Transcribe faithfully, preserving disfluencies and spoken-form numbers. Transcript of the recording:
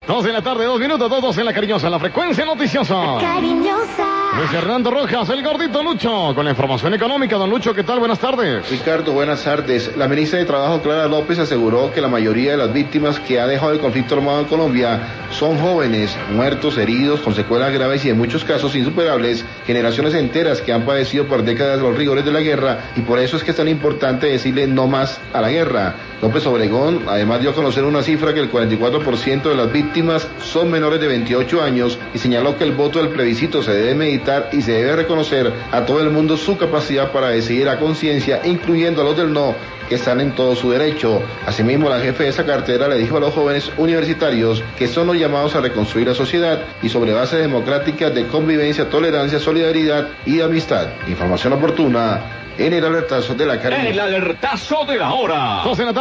Dos de la tarde, dos minutos, todos en la cariñosa, la frecuencia noticiosa. Cariñosa. Luis Fernando Rojas, el gordito Lucho, con la información económica. Don Lucho, ¿qué tal? Buenas tardes. Ricardo, buenas tardes. La ministra de Trabajo, Clara López, aseguró que la mayoría de las víctimas que ha dejado el conflicto armado en Colombia son jóvenes, muertos, heridos, con secuelas graves y en muchos casos insuperables, generaciones enteras que han padecido por décadas los rigores de la guerra, y por eso es que es tan importante decirle no más a la guerra. López Obregón además dio a conocer una cifra que el cuarenta y cuatro por ciento de las víctimas son menores de veintiocho años y señaló que el voto del plebiscito se debe meditar y se debe reconocer a todo el mundo su capacidad para decidir a conciencia, incluyendo a los del no, que están en todo su derecho. Asimismo, la jefe de esa cartera le dijo a los jóvenes universitarios que son los llamados a reconstruir la sociedad y sobre bases democráticas de convivencia, tolerancia, solidaridad y de amistad. Información oportuna en el alertazo de la Cariñosa. En el alertazo de la hora.